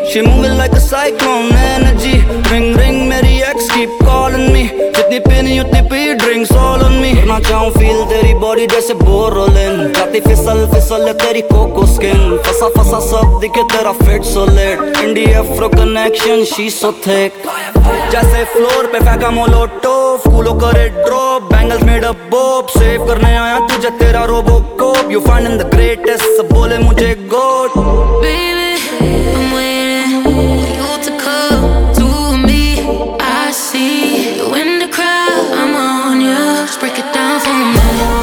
She moving like a cyclone energy. Ring ring मेरी ex keep calling me. जितनी पीनी उतनी पी drinks all on me. करना चाहूँ feel तेरी body जैसे बोरोलिन. जाती फिसल फिसल तेरी coco skin. फसा फसा सब दिखे तेरा fit so lit. Indie Afro connection she so thick. जैसे floor पे फेंका मोलोटोव. कूलो करे drop bangles made up bob. Save करने आया तुझे तेरा robocop. You finding the greatest सब बोले मुझे goat. Baby, I'm waiting for you to come to me. I see you in the crowd, I'm on you. Just break it down for me.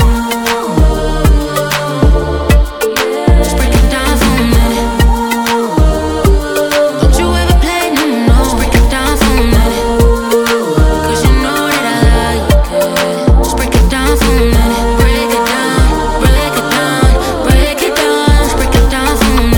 Just break it down for me. Don't you ever play no, no. Just break it down for me. 'Cause you know that I like it. Just break it down for me. Break it down, break it down, break it down. Just break it down for me.